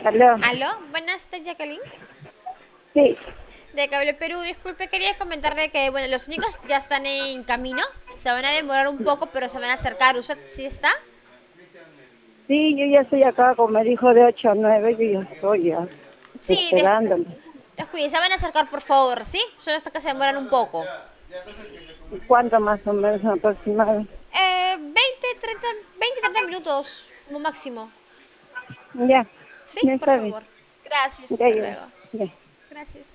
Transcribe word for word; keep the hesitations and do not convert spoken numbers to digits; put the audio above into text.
Aló, Aló, buenas tardes, Jacqueline. sí, De Cable Perú, disculpe, quería comentarle que, bueno, los únicos ya están en camino. Se van a demorar un poco, pero se van a acercar. ¿Usted sí está? sí, yo ya estoy acá, como me dijo, de ocho a nueve, yo ya estoy ya Sí, des- esperándole. descuide, se van a acercar, por favor, ¿sí? Solo hasta que se demoran un poco. ¿Y cuánto más o menos aproximado? Eh, veinte, treinta, veinte, treinta minutos como máximo. Ya, ¿Sí? ya Por está bien, favor. Gracias, ya, hasta ya, luego. ya. Gracias.